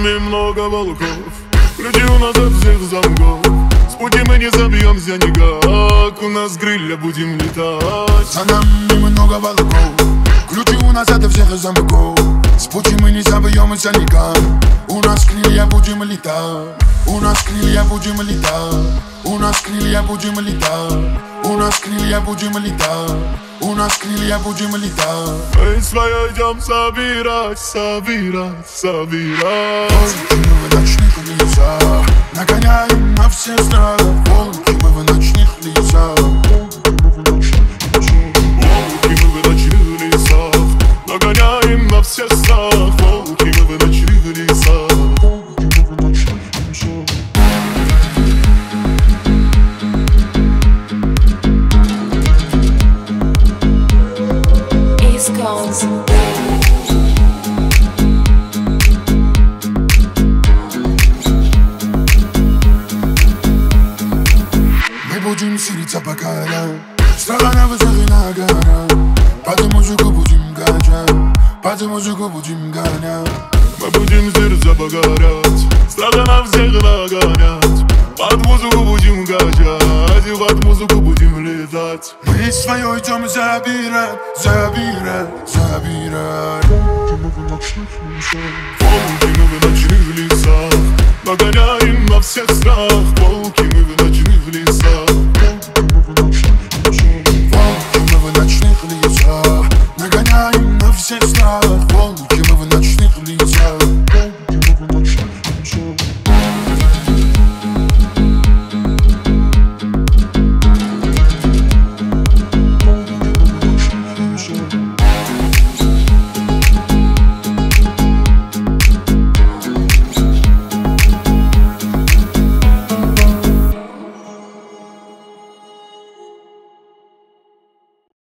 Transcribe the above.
нами много волков, ключи у нас от всех замков. С пути мы не забьемся никак, у нас крылья будем летать. За нами много волков, ключи у нас от всех замков. С пути мы не забьемся никак, у нас крылья будем летать. У нас крылья будем летать, у нас крылья будем летать, у нас крылья будем летать, у нас крылья будем летать. Мы свое идем собирать, собирать, собирать. Волки мы в ночных лесах, нагоняем на все страх. Волки мы в ночных лесах, волки мы в ночных лесах, нагоняем на все страх. Волки мы в ночных лесах. мы будем сириться по горам, страха на высоты на горах. Под музыку будем гонять, под музыку будем гонять. Мы будем сердца погорять, страха на всех нагонять. Под музыку будем гонять, и под музыку будем летать. Мы свое идем забирать, забирать, забирать. Волки мы в ночных лесах, нагоняем на всех страх. Волки мы в ночных лесах. Волки мы в ночных лесах, нагоняем на всех страх. Волки